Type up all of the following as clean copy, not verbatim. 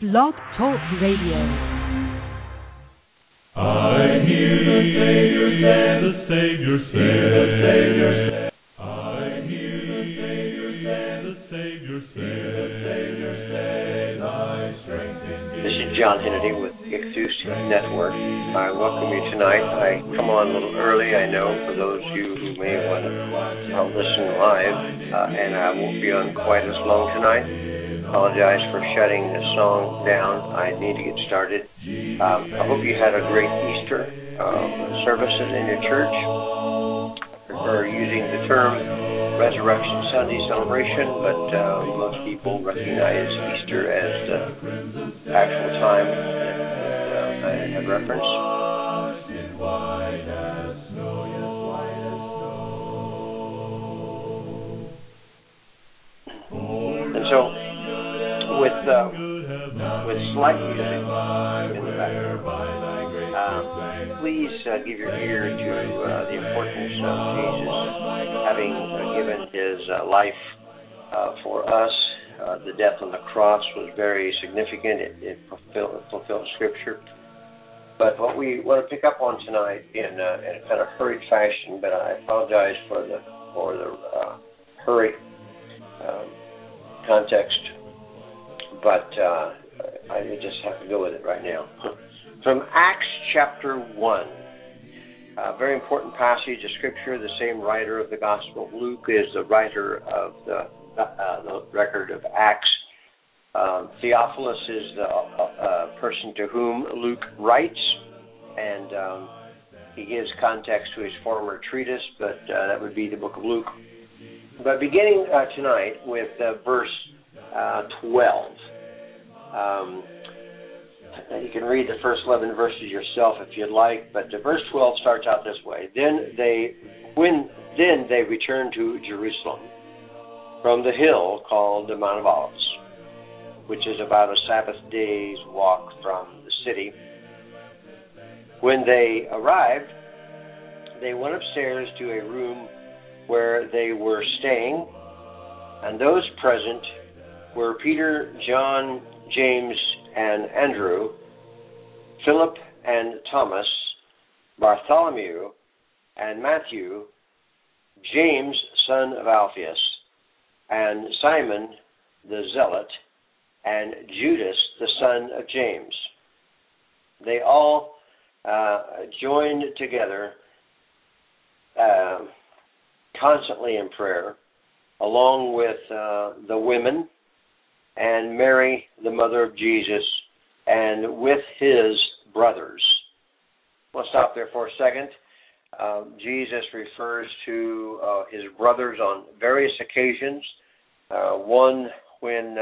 Blog Talk Radio. I hear the Savior say, the Savior say, the Savior say. I hear the Savior say, the Savior say, the Savior say, thy strength is given. This is John Hennedy with Ichthus Network. I welcome you tonight. I come on a little early, I know, for those of you who may want to listen live, and I won't be on quite as long tonight. Apologize for shutting the song down. I need to get started. I hope you had a great Easter services in your church. I prefer using the term Resurrection Sunday celebration, but most people recognize Easter as the actual time that I have referenced. And so, with slight music in the background, please give your ear to the importance of Jesus having given his life for us. The death on the cross was very significant. It fulfilled Scripture. But what we want to pick up on tonight in a kind of hurried fashion, but I apologize for the hurried context. But I just have to go with it right now. From Acts chapter 1, a very important passage of Scripture. The same writer of the Gospel of Luke is the writer of the record of Acts. Theophilus is the person to whom Luke writes, and he gives context to his former treatise, but that would be the book of Luke. But beginning tonight with verse 12. You can read the first 11 verses yourself if you'd like, but verse 12 starts out this way. Then they returned to Jerusalem from the hill called the Mount of Olives, which is about a Sabbath day's walk from the city. When they arrived, they went upstairs to a room where they were staying, and those present were Peter, John, James, and Andrew, Philip and Thomas, Bartholomew and Matthew, James, son of Alphaeus, and Simon the Zealot, and Judas, the son of James. They all joined together constantly in prayer, along with the women and Mary, the mother of Jesus, and with his brothers. We'll stop there for a second. Jesus refers to his brothers on various occasions. One when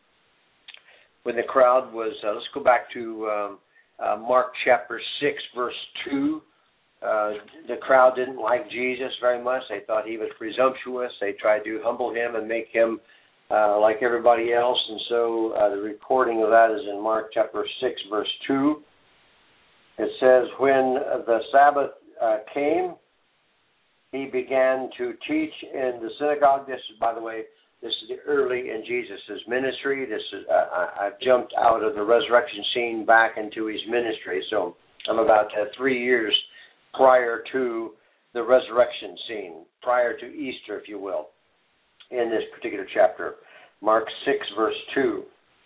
the crowd was, let's go back to Mark chapter 6, verse 2. The crowd didn't like Jesus very much. They thought he was presumptuous. They tried to humble him and make him like everybody else. And so the recording of that is in Mark chapter 6, verse 2. It says, when the Sabbath came, he began to teach in the synagogue. This is, by the way, this is early in Jesus' ministry. This is I've jumped out of the resurrection scene back into his ministry. So I'm about 3 years prior to the resurrection scene, prior to Easter, if you will, in this particular chapter. Mark 6, verse 2.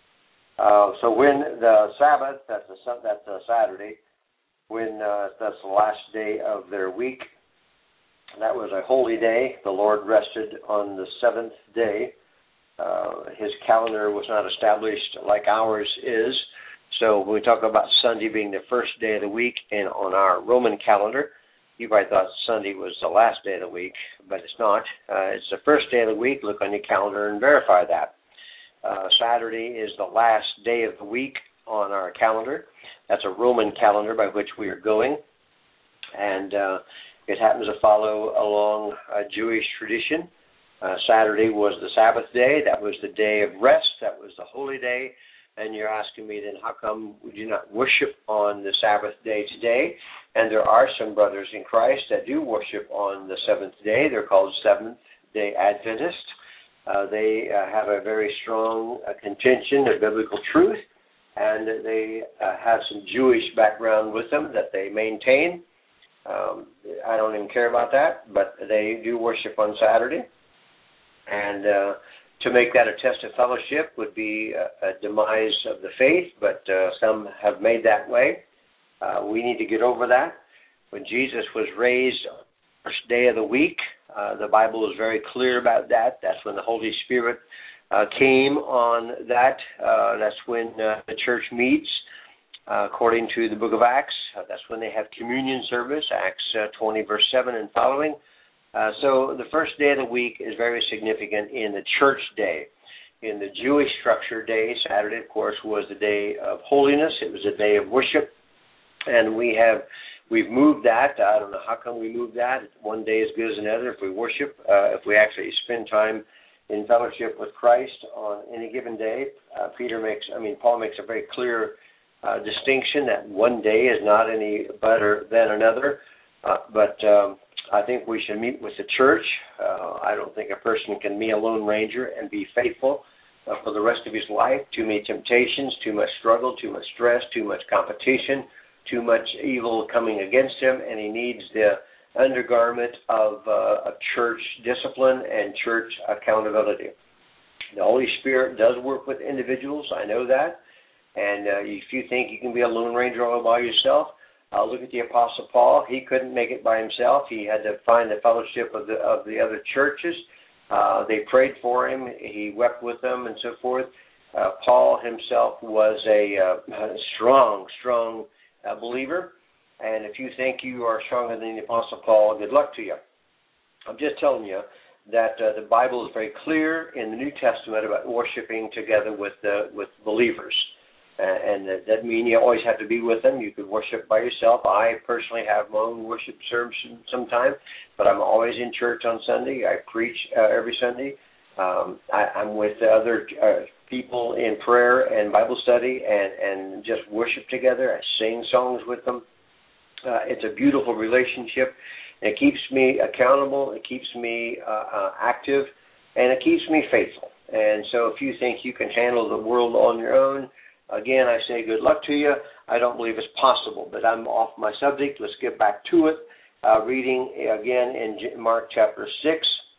So when the Sabbath, that's a Saturday, when that's the last day of their week, that was a holy day. The Lord rested on the seventh day. His calendar was not established like ours is. So when we talk about Sunday being the first day of the week and on our Roman calendar, you probably thought Sunday was the last day of the week, but it's not. It's the first day of the week. Look on your calendar and verify that. Saturday is the last day of the week on our calendar. That's a Roman calendar by which we are going. And it happens to follow along a Jewish tradition. Saturday was the Sabbath day. That was the day of rest. That was the holy day. And you're asking me then, how come we do not worship on the Sabbath day today? And there are some brothers in Christ that do worship on the seventh day. They're called Seventh-day Adventists. They have a very strong contention of biblical truth, and they have some Jewish background with them that they maintain. I don't even care about that, but they do worship on Saturday. And to make that a test of fellowship would be a demise of the faith, but some have made that way. We need to get over that. When Jesus was raised on the first day of the week, the Bible is very clear about that. That's when the Holy Spirit came on that. That's when the church meets, according to the book of Acts. That's when they have communion service, Acts 20, verse 7 and following. So the first day of the week is very significant in the church day. In the Jewish structure day, Saturday, of course, was the day of holiness. It was a day of worship. And we've moved that. I don't know how come we moved that. One day is good as another if we worship, if we actually spend time in fellowship with Christ on any given day. Paul makes a very clear distinction that one day is not any better than another. But I think we should meet with the church. I don't think a person can be a lone ranger and be faithful for the rest of his life. Too many temptations, too much struggle, too much stress, too much competition, too much evil coming against him, and he needs the undergarment of church discipline and church accountability. The Holy Spirit does work with individuals. I know that. And if you think you can be a lone ranger all by yourself, look at the Apostle Paul. He couldn't make it by himself. He had to find the fellowship of the other churches. They prayed for him. He wept with them and so forth. Paul himself was a strong believer. And if you think you are stronger than the Apostle Paul, good luck to you. I'm just telling you that the Bible is very clear in the New Testament about worshiping together with believers. And that doesn't mean you always have to be with them. You could worship by yourself. I personally have my own worship service sometime, but I'm always in church on Sunday. I preach every Sunday. I'm with other people in prayer and Bible study and just worship together. I sing songs with them. It's a beautiful relationship. It keeps me accountable. It keeps me active, and it keeps me faithful. And so if you think you can handle the world on your own, again, I say good luck to you. I don't believe it's possible, but I'm off my subject. Let's get back to it. Reading again in Mark chapter 6,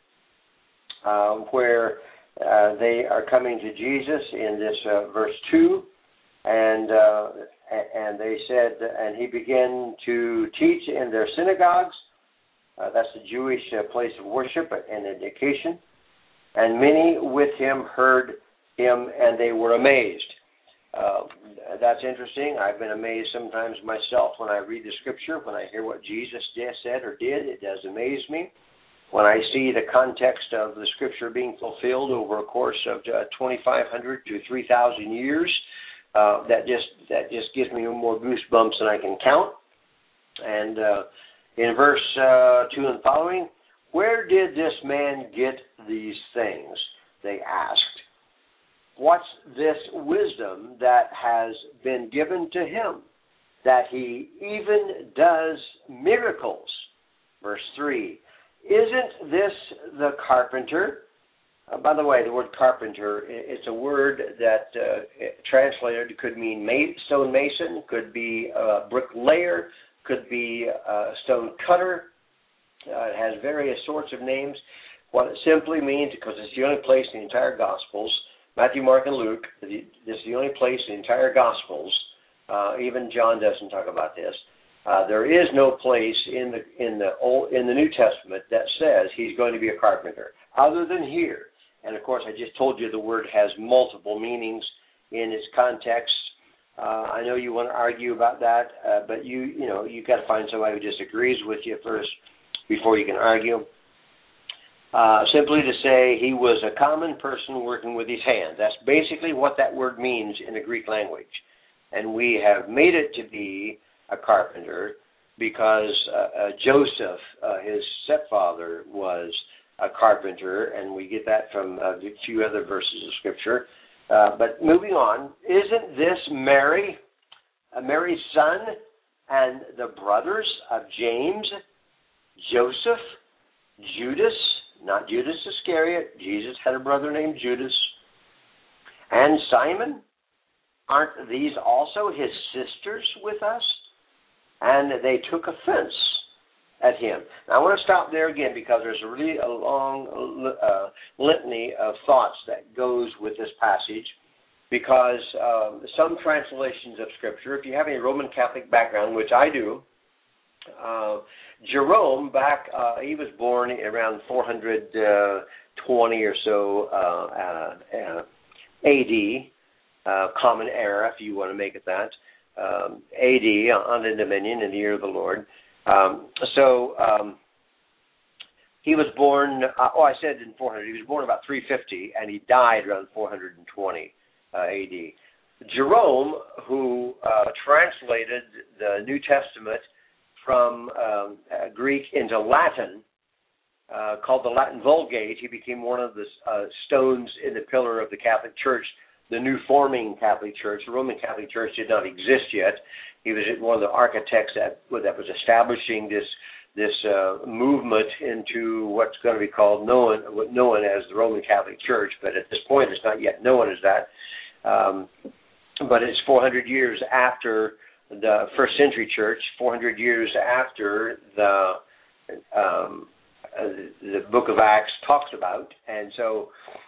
where they are coming to Jesus in this verse 2, and they said, and he began to teach in their synagogues. That's the Jewish place of worship and education. And many with him heard him, and they were amazed. That's interesting. I've been amazed sometimes myself when I read the Scripture. When I hear what Jesus said or did, it does amaze me. When I see the context of the Scripture being fulfilled over a course of 2,500 to 3,000 years, that just gives me more goosebumps than I can count. And in verse 2 and following, where did this man get these things? They asked. What's this wisdom that has been given to him, that he even does miracles? Verse 3, isn't this the carpenter? By the way, the word carpenter, it's a word that translated could mean stone mason, could be bricklayer, could be stone cutter. It has various sorts of names. What it simply means, because it's the only place in the entire Gospels, Matthew, Mark, and Luke, this is the only place in the entire Gospels, even John doesn't talk about this. There is no place in the New Testament that says he's going to be a carpenter, other than here. And of course, I just told you the word has multiple meanings in its context. I know you want to argue about that, but you got to find somebody who disagrees with you first before you can argue. Simply to say he was a common person working with his hands. That's basically what that word means in the Greek language. And we have made it to be a carpenter because Joseph, his stepfather, was a carpenter, and we get that from a few other verses of Scripture. But moving on, isn't this Mary, Mary's son, and the brothers of James, Joseph, Judas, not Judas Iscariot, Jesus had a brother named Judas, and Simon? aren't these also his sisters with us? And they took offense at him. Now, I want to stop there again because there's really a long litany of thoughts that goes with this passage, because some translations of Scripture, if you have any Roman Catholic background, which I do, Jerome, he was born around 420 or so A.D., Common Era, if you want to make it that, A.D., on the Dominion, in the year of the Lord. He was born, I said in 400, he was born about 350, and he died around 420 A.D. Jerome, who translated the New Testament from Greek into Latin, called the Latin Vulgate, he became one of the stones in the pillar of the Catholic Church, the new forming Catholic Church. The Roman Catholic Church did not exist yet. He was one of the architects that was establishing this movement into what's going to be called known as the Roman Catholic Church, but at this point it's not yet known as that. But it's 400 years after the first century church, 400 years after the Book of Acts talks about, and so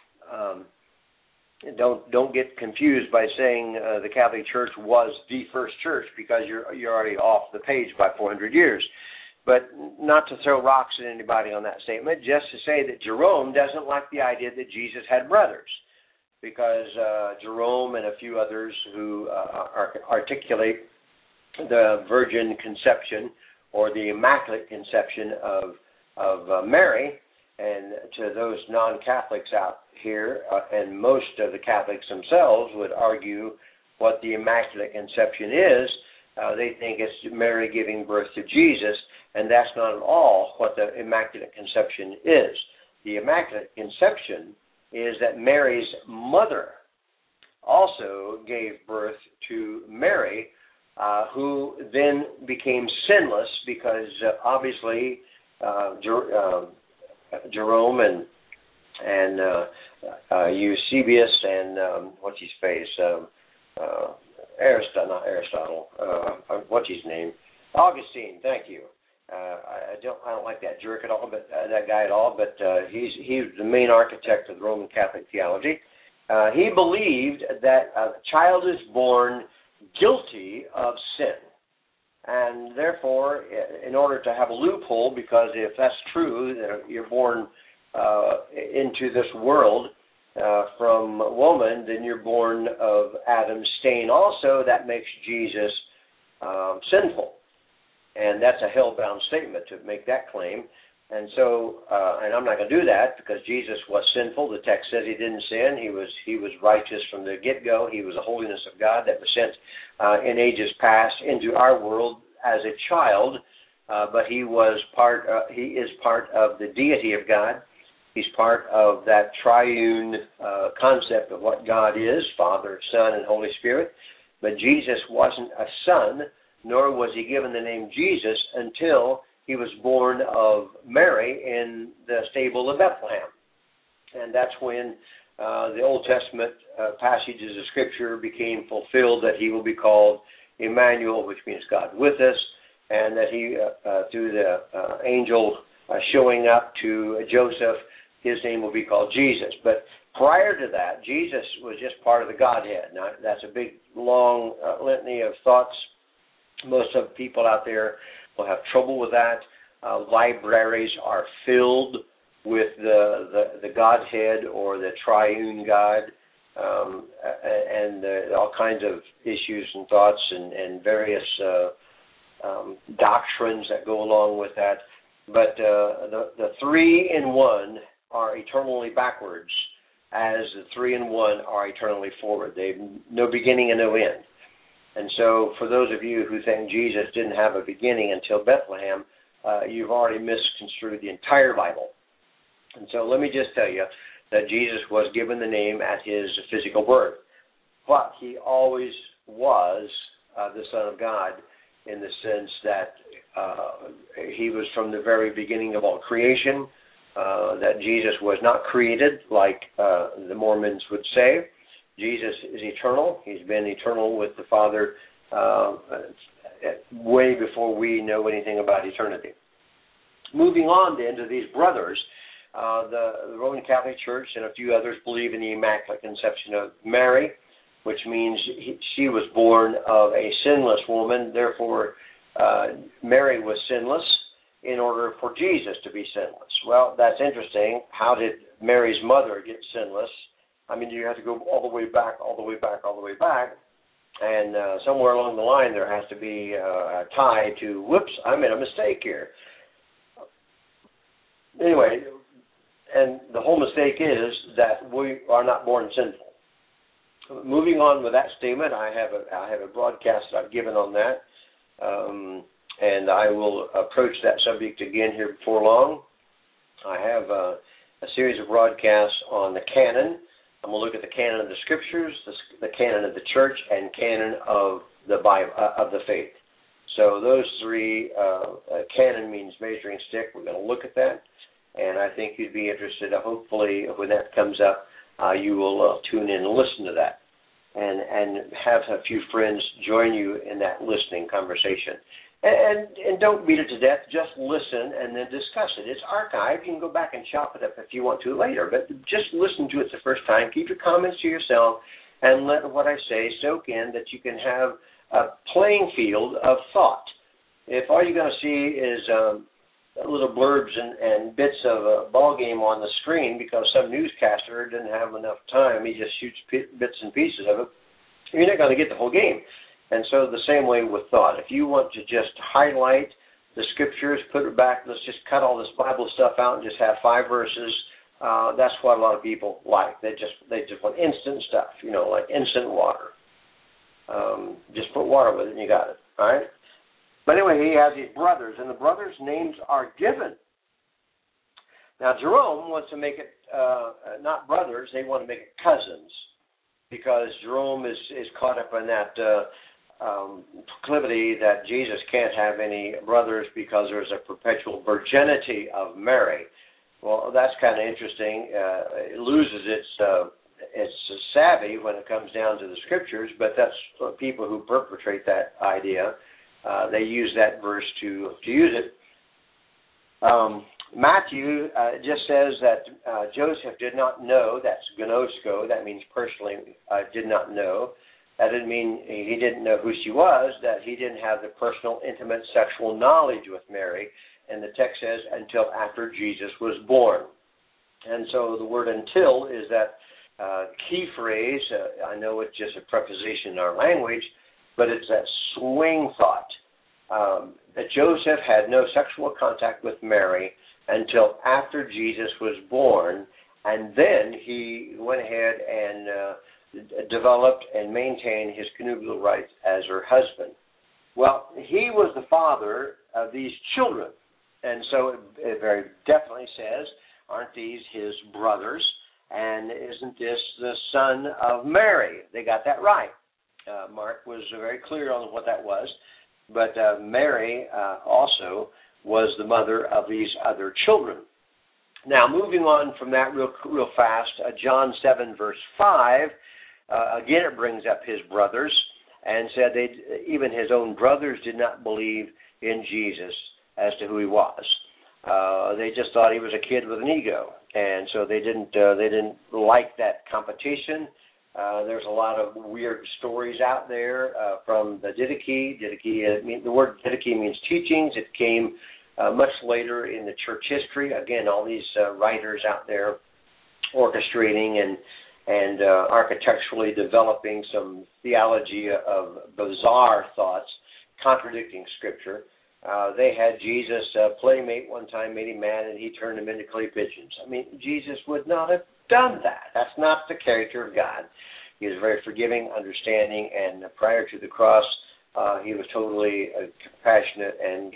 don't get confused by saying the Catholic Church was the first church, because you're already off the page by 400 years. But not to throw rocks at anybody on that statement, just to say that Jerome doesn't like the idea that Jesus had brothers, because Jerome and a few others who articulate the virgin conception or the immaculate conception of Mary, and to those non-Catholics out here, and most of the Catholics themselves would argue what the immaculate conception is. They think it's Mary giving birth to Jesus, and that's not at all what the immaculate conception is. The immaculate conception is that Mary's mother also gave birth to Mary, who then became sinless, because obviously Jerome and Eusebius and what's his face, Aristotle, what's his name, Augustine. Thank you. I don't like that jerk at all, but that guy at all. But he's the main architect of the Roman Catholic theology. He believed that a child is born guilty of sin. And therefore, in order to have a loophole, because if that's true, that you're born into this world from a woman, then you're born of Adam's stain also. That makes Jesus sinful. And that's a hell-bound statement to make that claim. And so, and I'm not going to do that, because Jesus was sinful. The text says he didn't sin. He was righteous from the get-go. He was the holiness of God that was sent in ages past into our world as a child. But he is part of the deity of God. He's part of that triune concept of what God is, Father, Son, and Holy Spirit. But Jesus wasn't a son, nor was he given the name Jesus until he was born of Mary in the stable of Bethlehem. And that's when the Old Testament passages of Scripture became fulfilled, that he will be called Emmanuel, which means God with us, and that he, through the angel showing up to Joseph, his name will be called Jesus. But prior to that, Jesus was just part of the Godhead. Now, that's a big, long litany of thoughts. Most of the people out there will have trouble with that. Libraries are filled with the Godhead or the triune God, and all kinds of issues and thoughts and various doctrines that go along with that. But the three in one are eternally backwards, as the three in one are eternally forward. They have no beginning and no end. And so for those of you who think Jesus didn't have a beginning until Bethlehem, you've already misconstrued the entire Bible. And so let me just tell you that Jesus was given the name at his physical birth. But he always was the Son of God, in the sense that he was from the very beginning of all creation, that Jesus was not created like the Mormons would say, Jesus is eternal. He's been eternal with the Father way before we know anything about eternity. Moving on then to these brothers, the Roman Catholic Church and a few others believe in the Immaculate Conception of Mary, which means she was born of a sinless woman. Therefore, Mary was sinless in order for Jesus to be sinless. Well, that's interesting. How did Mary's mother get sinless? I mean, you have to go all the way back, and somewhere along the line there has to be a tie to, whoops, I made a mistake here. Anyway, and the whole mistake is that we are not born sinful. Moving on with that statement, I have a broadcast that I've given on that, and I will approach that subject again here before long. I have a series of broadcasts on the canon. I'm going to look at the canon of the Scriptures, the canon of the Church, and canon of the Bible, of the faith. So those three, canon means measuring stick. We're going to look at that, and I think you'd be interested. Hopefully, when that comes up, you will tune in and listen to that, and have a few friends join you in that listening conversation. And don't beat it to death. Just listen and then discuss it. It's archived. You can go back and chop it up if you want to later. But just listen to it the first time. Keep your comments to yourself and let what I say soak in, that you can have a playing field of thought. If all you're going to see is little blurbs and bits of a ball game on the screen because some newscaster didn't have enough time, he just shoots bits and pieces of it, you're not going to get the whole game. And so the same way with thought. If you want to just highlight the Scriptures, put it back, let's just cut all this Bible stuff out and just have 5 verses, that's what a lot of people like. They just want instant stuff, like instant water. Just put water with it and you got it, all right? But anyway, he has these brothers, and the brothers' names are given. Now, Jerome wants to make it not brothers, they want to make it cousins, because Jerome is caught up in that proclivity that Jesus can't have any brothers because there's a perpetual virginity of Mary. Well, that's kind of interesting. It loses its savvy when it comes down to the Scriptures, but that's people who perpetrate that idea. They use that verse to use it. Matthew just says that Joseph did not know. That's gnosko. That means personally did not know. That didn't mean he didn't know who she was, that he didn't have the personal, intimate sexual knowledge with Mary. And the text says, until after Jesus was born. And so the word until is that key phrase. I know it's just a preposition in our language, but it's that swing thought. That Joseph had no sexual contact with Mary until after Jesus was born, and then he went ahead and developed and maintained his connubial rights as her husband. Well, he was the father of these children, and so it very definitely says, aren't these his brothers, and isn't this the son of Mary? They got that right. Mark was very clear on what that was, but Mary also was the mother of these other children. Now, moving on from that real fast, John 7, verse 5, again it brings up his brothers and said even his own brothers did not believe in Jesus as to who he was. They just thought he was a kid with an ego, and so they didn't like that competition. There's a lot of weird stories out there from the Didache. The word Didache means teachings. It came much later in the church history. Again, all these writers out there orchestrating and architecturally developing some theology of bizarre thoughts contradicting Scripture. They had Jesus playmate one time, made him mad, and he turned him into clay pigeons. I mean, Jesus would not have done that. That's not the character of God. He was very forgiving, understanding, and prior to the cross, he was totally compassionate and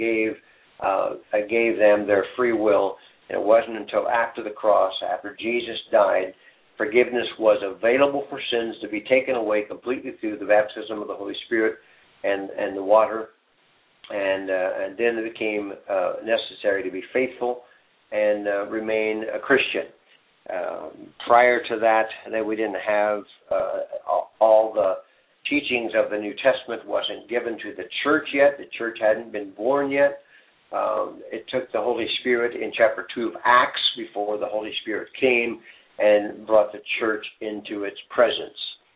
gave them their free will. And it wasn't until after the cross, after Jesus died, forgiveness was available for sins to be taken away completely through the baptism of the Holy Spirit and the water. And then it became necessary to be faithful and remain a Christian. Prior to that we didn't have all the teachings of the New Testament wasn't given to the church yet. The church hadn't been born yet. It took the Holy Spirit in chapter 2 of Acts before the Holy Spirit came and brought the church into its presence.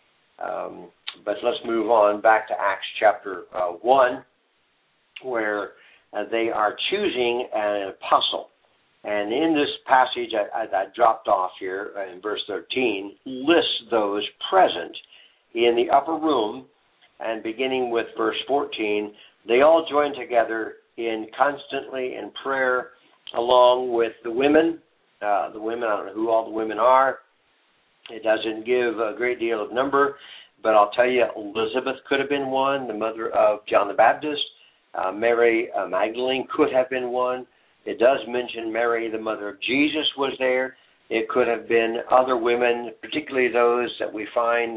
But let's move on back to Acts chapter 1, where they are choosing an apostle. And in this passage I dropped off here in verse 13, lists those present in the upper room, and beginning with verse 14, they all joined together constantly in prayer, along with the women. I don't know who all the women are. It doesn't give a great deal of number, but I'll tell you, Elizabeth could have been one, the mother of John the Baptist. Mary Magdalene could have been one. It does mention Mary, the mother of Jesus, was there. It could have been other women, particularly those that we find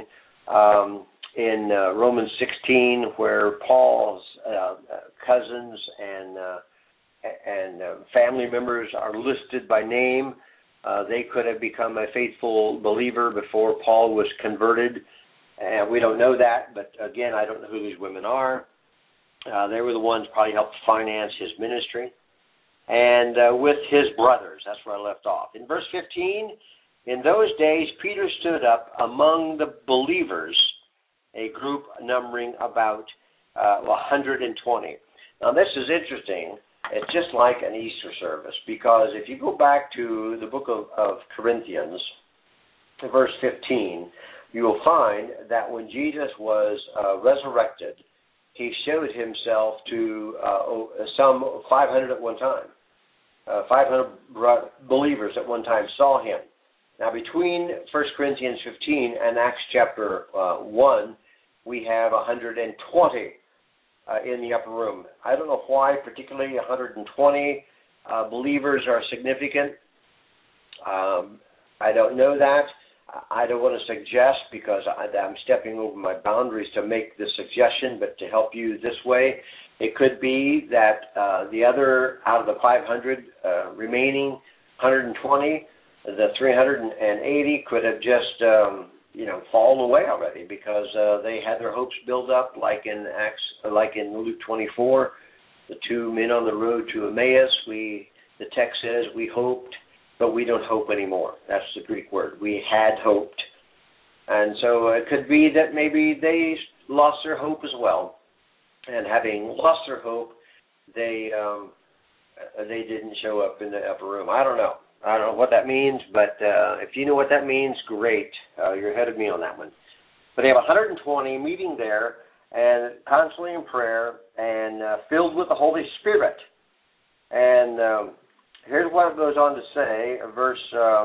in Romans 16, where Paul's cousins and family members are listed by name. They could have become a faithful believer before Paul was converted. We don't know that, but again, I don't know who these women are. They were the ones probably helped finance his ministry. And with his brothers, that's where I left off. In verse 15, in those days, Peter stood up among the believers, a group numbering about 120. Now, this is interesting. It's just like an Easter service, because if you go back to the book of Corinthians, verse 15, you will find that when Jesus was resurrected, he showed himself to some 500 at one time. 500 believers at one time saw him. Now, between 1 Corinthians 15 and Acts chapter 1, we have 120 in the upper room. I don't know why particularly 120 believers are significant. I don't know that. I don't want to suggest, because I'm stepping over my boundaries to make this suggestion, but to help you this way, it could be that the other, out of the 500 remaining 120, the 380 could have just, fallen away already, because they had their hopes built up, like in Luke 24, the two men on the road to Emmaus. The text says, we hoped, but we don't hope anymore. That's the Greek word. We had hoped. And so it could be that maybe they lost their hope as well. And having lost their hope, they didn't show up in the upper room. I don't know what that means, but if you know what that means, great. You're ahead of me on that one. But they have 120 meeting there and constantly in prayer and filled with the Holy Spirit. And here's what it goes on to say, verse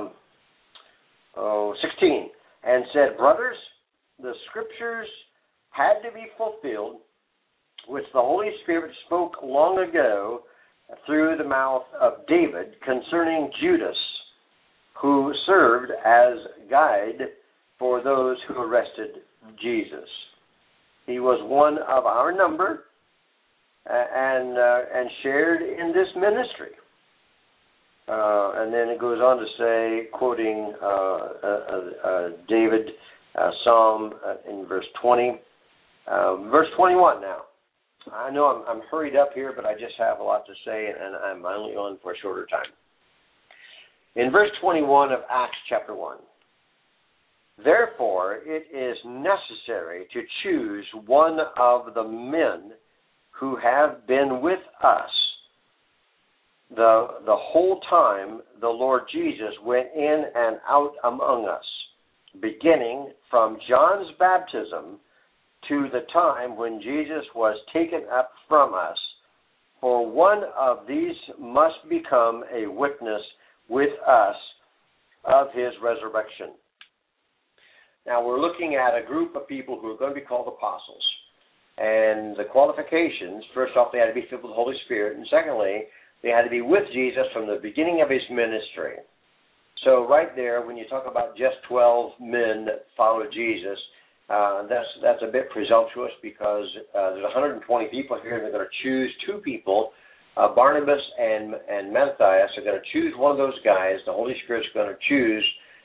16, and said, brothers, the scriptures had to be fulfilled, which the Holy Spirit spoke long ago through the mouth of David concerning Judas, who served as guide for those who arrested Jesus. He was one of our number and shared in this ministry. And then it goes on to say, quoting David, Psalm in verse 20. Verse 21 now. I know I'm hurried up here, but I just have a lot to say, and I'm only on for a shorter time. In verse 21 of Acts chapter 1, therefore it is necessary to choose one of the men who have been with us the whole time the Lord Jesus went in and out among us, beginning from John's baptism to the time when Jesus was taken up from us. For one of these must become a witness with us of his resurrection. Now we're looking at a group of people who are going to be called apostles. And the qualifications, first off, they had to be filled with the Holy Spirit. And secondly, they had to be with Jesus from the beginning of his ministry. So right there, when you talk about just 12 men that followed Jesus, that's a bit presumptuous, because there's 120 people here, and they're going to choose 2 people Barnabas and Matthias are going to choose one of those guys. The Holy Spirit's going to choose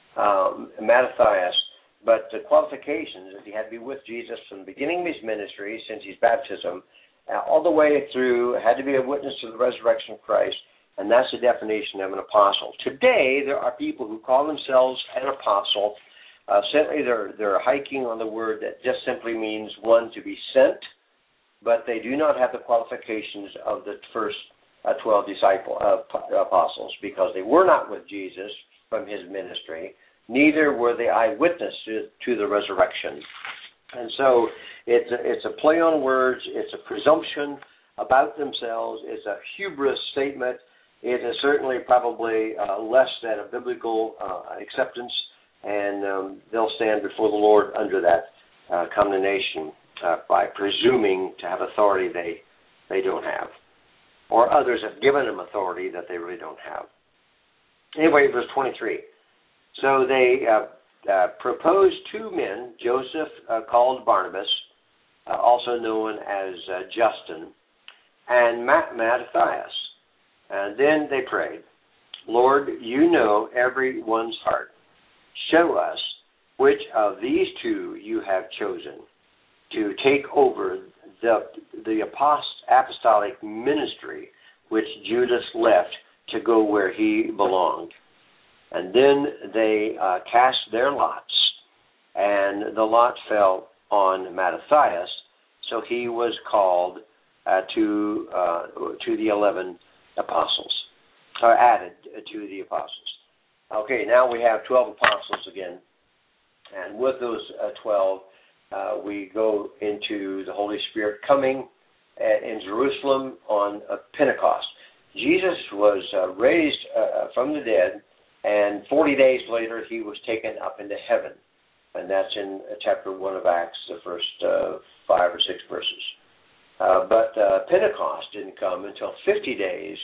Matthias. But the qualifications is he had to be with Jesus from the beginning of his ministry, since his baptism, all the way through, had to be a witness to the resurrection of Christ, and that's the definition of an apostle. Today, there are people who call themselves an apostle. Certainly, they're hiking on the word that just simply means one to be sent, but they do not have the qualifications of the first 12 apostles, because they were not with Jesus from his ministry. Neither were they eyewitness to the resurrection. And so it's a play on words. It's a presumption about themselves. It's a hubris statement. It is certainly probably less than a biblical acceptance, and they'll stand before the Lord under that condemnation by presuming to have authority they don't have, or others have given them authority that they really don't have. Anyway, verse 23. So they proposed two men, Joseph called Barnabas, also known as Justin, and Matthias. And then they prayed, Lord, you know everyone's heart. Show us which of these two you have chosen to take over the apostolic ministry which Judas left to go where he belonged. And then they cast their lots, and the lot fell on Matthias, so he was called to the 11 apostles, or added to the apostles. Okay, now we have 12 apostles again, and with those 12, we go into the Holy Spirit coming in Jerusalem on Pentecost. Jesus was raised from the dead, and 40 days later, he was taken up into heaven. And that's in chapter 1 of Acts, the first 5 or 6 verses. But Pentecost didn't come until 50 days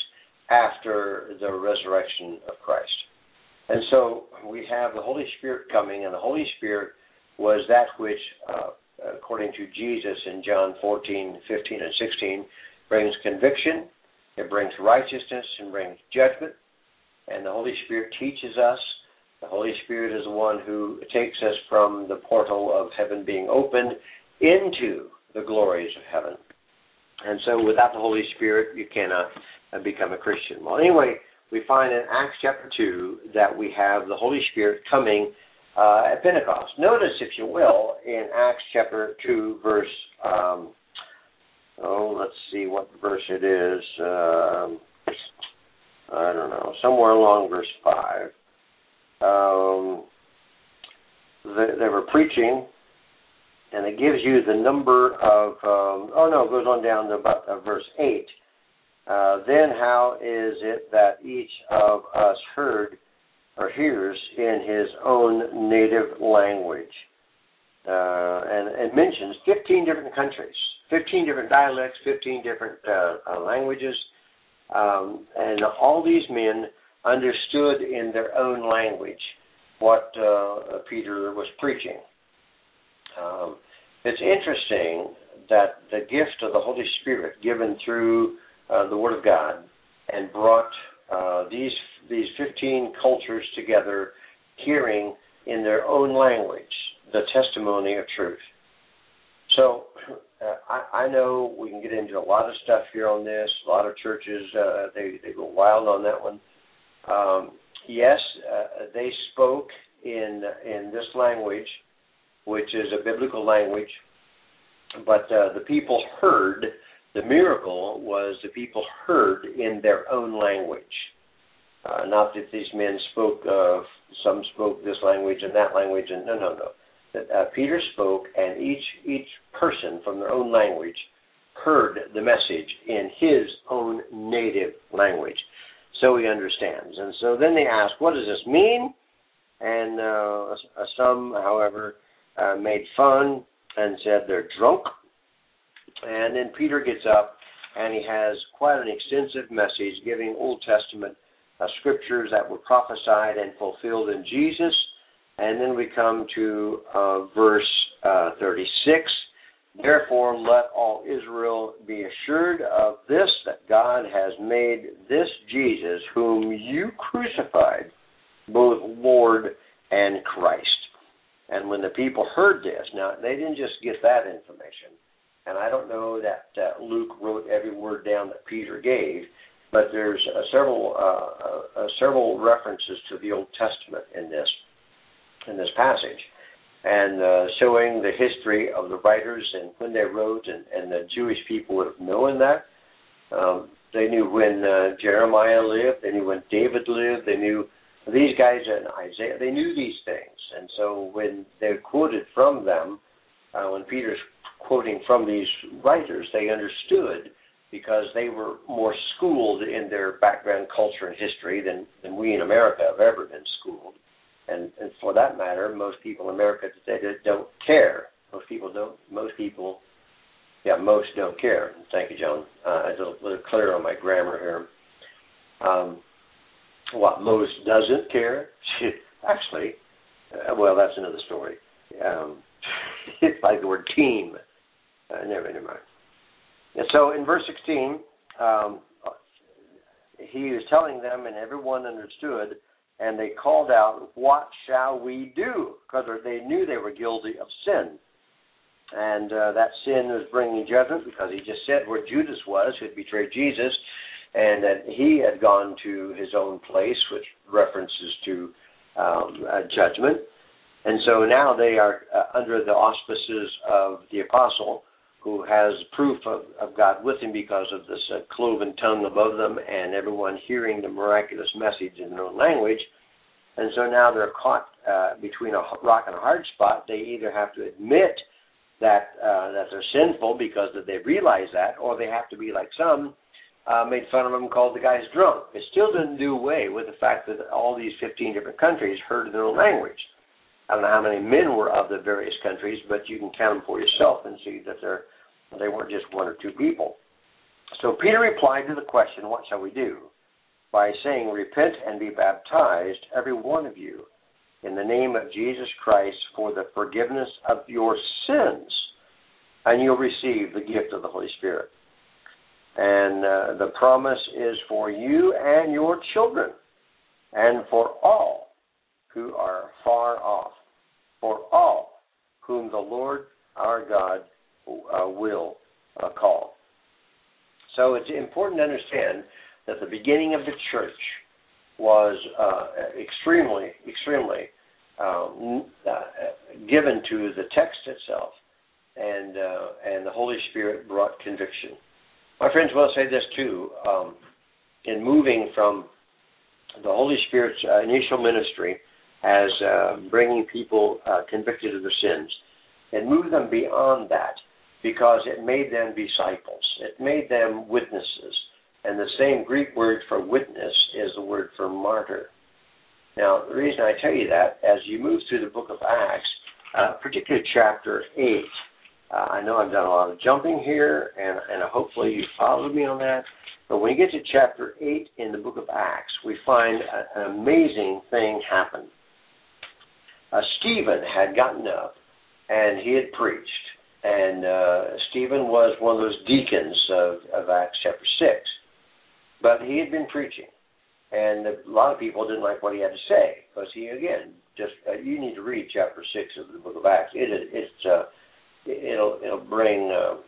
after the resurrection of Christ. And so we have the Holy Spirit coming, and the Holy Spirit was that which, according to Jesus in John 14, 15, and 16, brings conviction, it brings righteousness, and brings judgment. And the Holy Spirit teaches us. The Holy Spirit is the one who takes us from the portal of heaven being opened into the glories of heaven. And so without the Holy Spirit, you cannot become a Christian. Well, anyway, we find in Acts chapter 2 that we have the Holy Spirit coming at Pentecost. Notice, if you will, in Acts chapter 2, verse, let's see what verse it is. I don't know, somewhere along verse 5. They were preaching, and it gives you the number of, it goes on down to about verse 8. Then how is it that each of us heard or hears in his own native language? And it mentions 15 different countries, 15 different dialects, 15 different languages. And all these men understood in their own language what Peter was preaching. It's interesting that the gift of the Holy Spirit given through the Word of God and brought these 15 cultures together, hearing in their own language the testimony of truth. So I know we can get into a lot of stuff here on this. A lot of churches, they go wild on that one. Yes, they spoke in this language, which is a biblical language, but the people heard. The miracle was the people heard in their own language. Not that these men spoke, some spoke this language and that language, and no. Peter spoke, and each person from their own language heard the message in his own native language. So he understands. And so then they ask, what does this mean? And some, however, made fun and said they're drunk. And then Peter gets up, and he has quite an extensive message giving Old Testament scriptures that were prophesied and fulfilled in Jesus. And then we come to verse 36, Therefore, let all Israel be assured of this, that God has made this Jesus, whom you crucified, both Lord and Christ. And when the people heard this, now they didn't just get that information, and I don't know that Luke wrote every word down that Peter gave, but there's several references to the Old Testament in this passage, and showing the history of the writers and when they wrote, and the Jewish people would have known that. They knew when Jeremiah lived, they knew when David lived, they knew these guys in Isaiah, they knew these things. And so when they quoted from them, when Peter's quoting from these writers, they understood because they were more schooled in their background, culture, and history than we in America have ever been schooled. And for that matter, most people in America today don't care. Most don't care. Thank you, John. I was a little clear on my grammar here. What most doesn't care, actually, well, that's another story. It's like the word team. Never mind. And so in verse 16, he is telling them, and everyone understood, and they called out, "What shall we do?" Because they knew they were guilty of sin. And that sin was bringing judgment, because he just said where Judas was, who had betrayed Jesus, and that he had gone to his own place, which references to judgment. And so now they are under the auspices of the apostle, who has proof of God with him because of this cloven tongue above them and everyone hearing the miraculous message in their own language. And so now they're caught between a rock and a hard spot. They either have to admit that they're sinful because they realize that, or they have to be like some, made fun of him, called the guys drunk. It still didn't do away with the fact that all these 15 different countries heard their own language. I don't know how many men were of the various countries, but you can count them for yourself and see that they weren't just one or two people. So Peter replied to the question, "What shall we do?" by saying, "Repent and be baptized, every one of you, in the name of Jesus Christ for the forgiveness of your sins, and you'll receive the gift of the Holy Spirit. And the promise is for you and your children, and for all who are far off, for all whom the Lord our God will call." So it's important to understand that the beginning of the church was extremely given to the text itself, and the Holy Spirit brought conviction. My friends, will say this too: in moving from the Holy Spirit's initial ministry as bringing people convicted of their sins, it moved them beyond that, because it made them disciples. It made them witnesses. And the same Greek word for witness is the word for martyr. Now, the reason I tell you that, as you move through the book of Acts, particularly chapter 8, I know I've done a lot of jumping here, and hopefully you followed me on that. But when you get to chapter 8 in the book of Acts, we find an amazing thing happen. Stephen had gotten up, and he had preached. And Stephen was one of those deacons of Acts chapter 6. But he had been preaching. And a lot of people didn't like what he had to say. Because he, again, you need to read chapter 6 of the book of Acts. It'll bring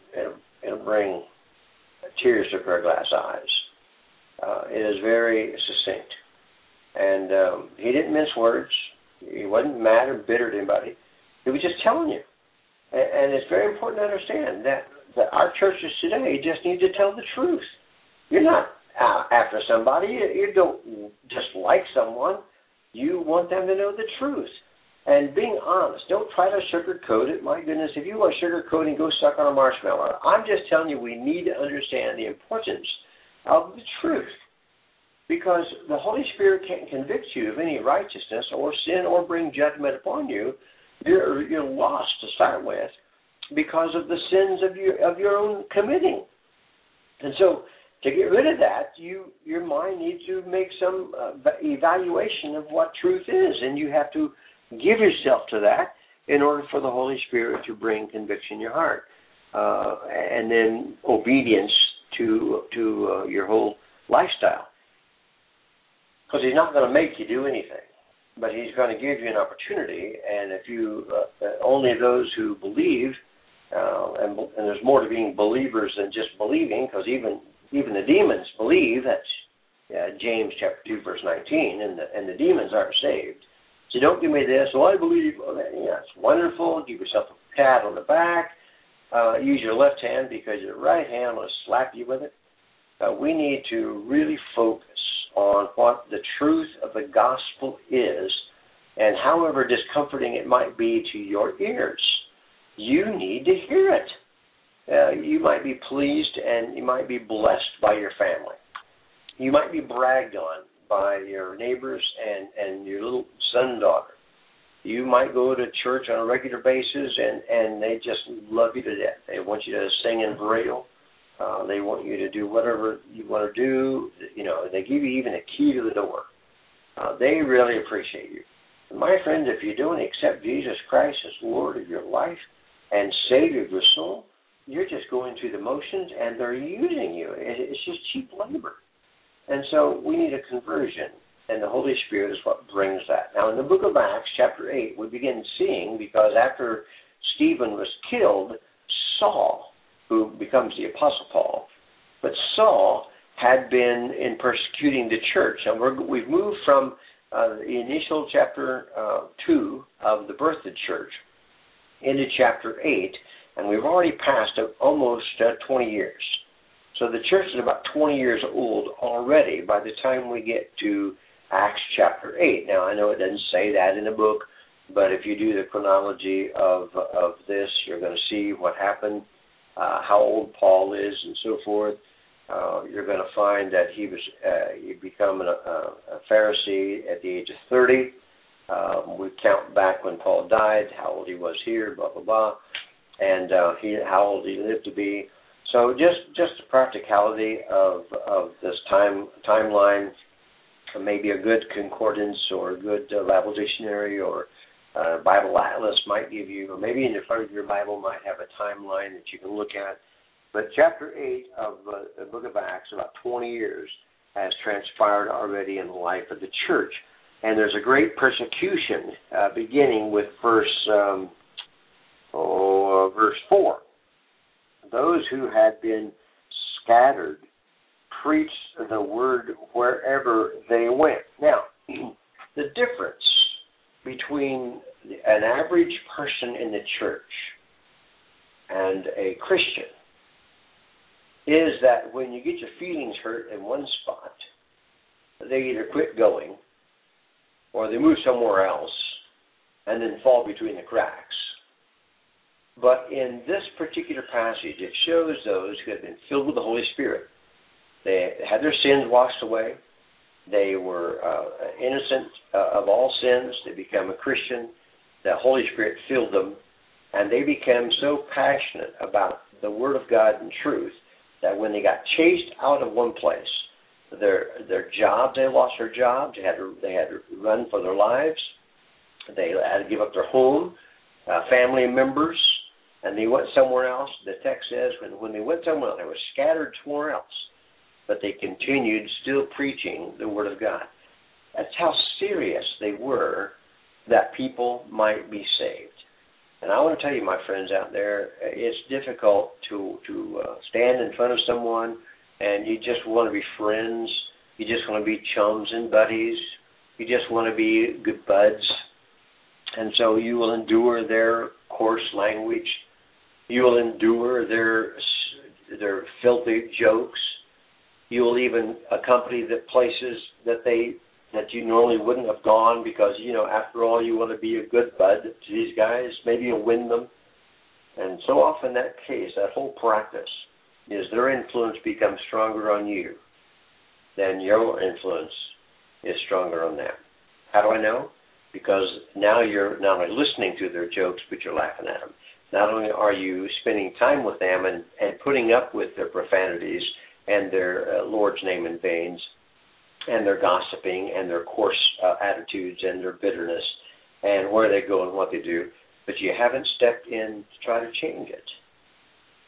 tears to our glass eyes. It is very succinct. And he didn't mince words. He wasn't mad or bitter at anybody. He was just telling you. And it's very important to understand that our churches today just need to tell the truth. You're not after somebody. You don't just like someone. You want them to know the truth. And being honest. Don't try to sugarcoat it. My goodness, if you want sugarcoating, go suck on a marshmallow. I'm just telling you, we need to understand the importance of the truth. Because the Holy Spirit can't convict you of any righteousness or sin or bring judgment upon you. You're lost to start with because of the sins of your own committing. And so to get rid of that, your mind needs to make some evaluation of what truth is, and you have to give yourself to that in order for the Holy Spirit to bring conviction in your heart. and then obedience to your whole lifestyle. Because he's not going to make you do anything, but he's going to give you an opportunity. And if you only those who believe, and there's more to being believers than just believing, because even the demons believe. That's James chapter 2 verse 19, and the demons aren't saved. So don't give me this. Well, I believe. Well, that's wonderful. Give yourself a pat on the back. Use your left hand, because your right hand, I'm going to slap you with it. We need to really focus on what the truth of the gospel is, and however discomforting it might be to your ears, you need to hear it. You might be pleased and you might be blessed by your family. You might be bragged on by your neighbors and your little son and daughter. You might go to church on a regular basis and they just love you to death. They want you to sing in Braille. They want you to do whatever you want to do. They give you even a key to the door. They really appreciate you. And my friends, if you don't accept Jesus Christ as Lord of your life and Savior of your soul, you're just going through the motions and they're using you. It's just cheap labor. And so we need a conversion, and the Holy Spirit is what brings that. Now, in the book of Acts, chapter 8, we begin seeing, because after Stephen was killed, Saul, who becomes the Apostle Paul, but Saul had been in persecuting the church. And we've moved from the initial chapter 2 of the birth of the church into chapter 8, and we've already passed almost 20 years. So the church is about 20 years old already by the time we get to Acts chapter 8. Now, I know it doesn't say that in the book, but if you do the chronology of this, you're going to see what happened, how old Paul is, and so forth. You're going to find that he become a Pharisee at the age of 30. We count back when Paul died, how old he was here, blah, blah, blah, and how old he lived to be. So just the practicality of this timeline, maybe a good concordance or a good Bible dictionary or Bible Atlas might give you, or maybe in the front of your Bible might have a timeline that you can look at. But chapter 8 of the book of Acts, about 20 years, has transpired already in the life of the church. And there's a great persecution beginning with verse 4. Those who had been scattered preached the word wherever they went. Now, the difference between an average person in the church and a Christian is that when you get your feelings hurt in one spot, they either quit going or they move somewhere else and then fall between the cracks. But in this particular passage, it shows those who have been filled with the Holy Spirit. They had their sins washed away. They were innocent of all sins. They became a Christian. The Holy Spirit filled them, and they became so passionate about the Word of God and truth that when they got chased out of one place, their jobs, they lost their jobs. They had to run for their lives. They had to give up their home, family members, and they went somewhere else. The text says when they went somewhere else, they were scattered somewhere else, but they continued still preaching the Word of God. That's how serious they were that people might be saved. And I want to tell you, my friends out there, it's difficult to stand in front of someone and you just want to be friends. You just want to be chums and buddies. You just want to be good buds. And so you will endure their coarse language. You will endure their filthy jokes. You will even accompany the places that you normally wouldn't have gone because, after all, you want to be a good bud to these guys. Maybe you'll win them. And so often that case, that whole practice, is their influence becomes stronger on you than your influence is stronger on them. How do I know? Because now you're not only listening to their jokes, but you're laughing at them. Not only are you spending time with them and putting up with their profanities and their Lord's name in vain, and their gossiping and their coarse attitudes and their bitterness and where they go and what they do, but you haven't stepped in to try to change it.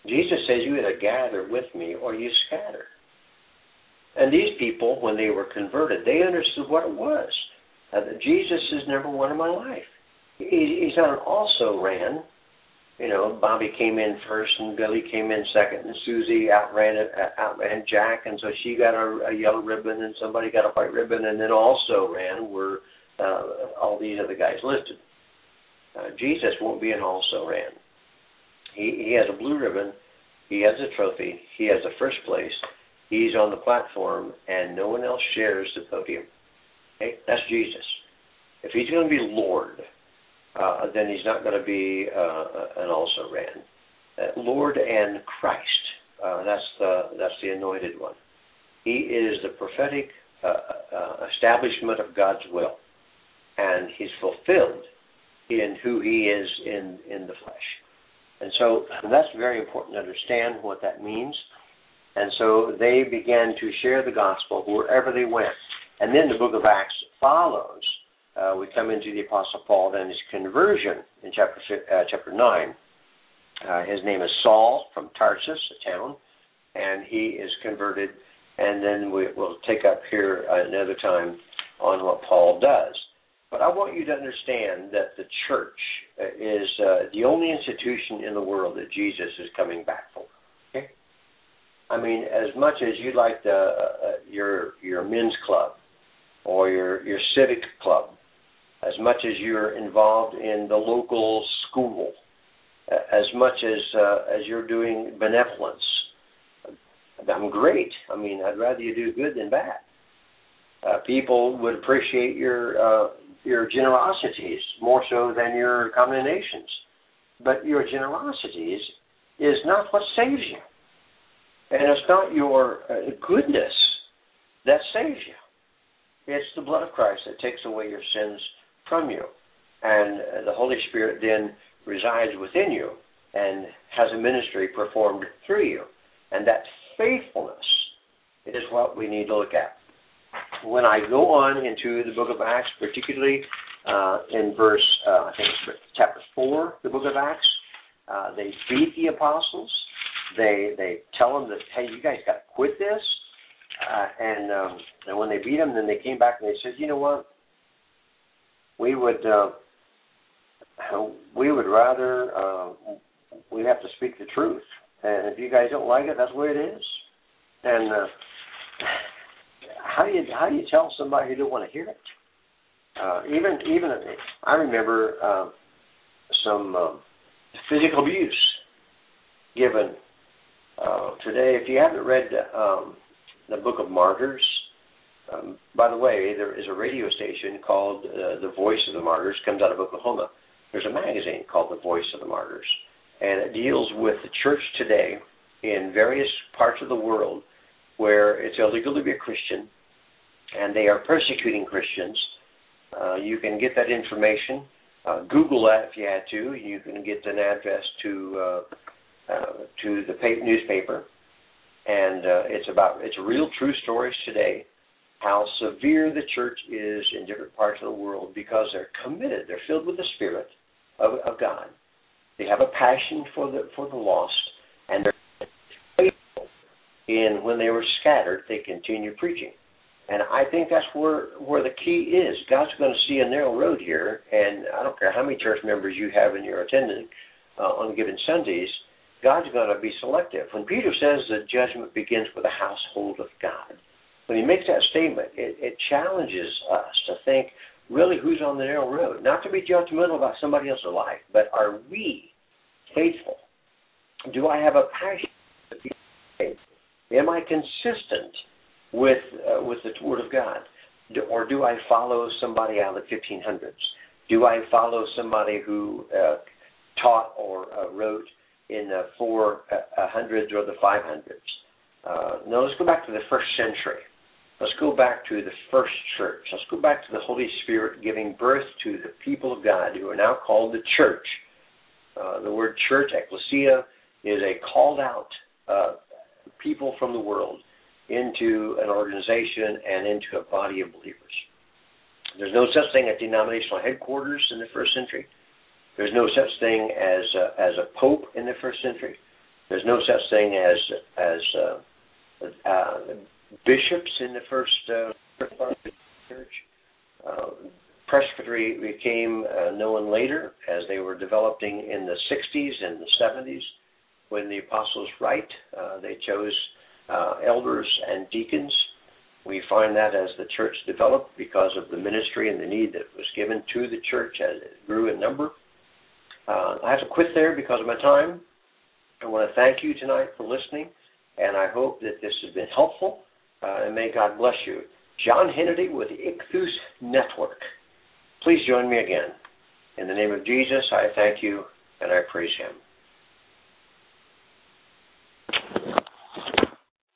Jesus says you either gather with me or you scatter. And these people, when they were converted, they understood what it was. That Jesus is number one in my life. He's not an also-ran. You know, Bobby came in first and Billy came in second and Susie outran Jack, and so she got a yellow ribbon and somebody got a white ribbon, and then also ran were all these other guys listed. Jesus won't be an also-ran. He has a blue ribbon, he has a trophy, he has the first place, he's on the platform, and no one else shares the podium. Okay? That's Jesus. If he's going to be Lord, then he's not going to be an also-ran. Lord and Christ, that's the anointed one. He is the prophetic establishment of God's will, and he's fulfilled in who he is in the flesh. And so that's very important to understand what that means. And so they began to share the gospel wherever they went. And then the book of Acts follows. We come into the Apostle Paul and his conversion in chapter 9. His name is Saul from Tarsus, a town, and he is converted. And then we'll take up here another time on what Paul does. But I want you to understand that the church is the only institution in the world that Jesus is coming back for. Okay? I mean, as much as you like your men's club or your civic club, as much as you're involved in the local school, as much as you're doing benevolence, I'm great. I mean, I'd rather you do good than bad. People would appreciate your generosities more so than your condemnations. But your generosities is not what saves you. And it's not your goodness that saves you. It's the blood of Christ that takes away your sins from you. And the Holy Spirit then resides within you and has a ministry performed through you. And that faithfulness is what we need to look at. When I go on into the book of Acts, particularly in verse, I think it's chapter 4, the book of Acts, they beat the apostles. They tell them that, hey, you guys got to quit this. And when they beat them, then they came back and they said, you know what? We would rather we have to speak the truth. And if you guys don't like it, that's the way it is. And how do you tell somebody who don't want to hear it? Even I remember some physical abuse given today. If you haven't read the Book of Martyrs, by the way, there is a radio station called The Voice of the Martyrs, comes out of Oklahoma. There's a magazine called The Voice of the Martyrs, and it deals with the church today in various parts of the world where it's illegal to be a Christian, and they are persecuting Christians. You can get that information. Google that if you had to. You can get an address to the newspaper, and it's real true stories today. How severe the church is in different parts of the world because they're committed. They're filled with the Spirit of God. They have a passion for the lost, and they're faithful. And when they were scattered, they continue preaching. And I think that's where the key is. God's going to see a narrow road here, and I don't care how many church members you have in your attendance on given Sundays, God's going to be selective. When Peter says that judgment begins with the household of God, when he makes that statement, it challenges us to think, really, who's on the narrow road? Not to be judgmental about somebody else's life, but are we faithful? Do I have a passion to be faithful? Am I consistent with the Word of God? Or do I follow somebody out of the 1500s? Do I follow somebody who taught or wrote in the 400s or the 500s? No, let's go back to the first century. Let's go back to the first church. Let's go back to the Holy Spirit giving birth to the people of God who are now called the church. The word church, ecclesia, is a called out people from the world into an organization and into a body of believers. There's no such thing as denominational headquarters in the first century. There's no such thing as a pope in the first century. There's no such thing as bishops in the first church. Presbytery became known later as they were developing in the 60s and the 70s. When the apostles write, they chose elders and deacons. We find that as the church developed because of the ministry and the need that was given to the church as it grew in number. I have to quit there because of my time. I want to thank you tonight for listening, and I hope that this has been helpful, and may God bless you. John Hennedy with the Ichthus Network. Please join me again. In the name of Jesus, I thank you, and I praise him.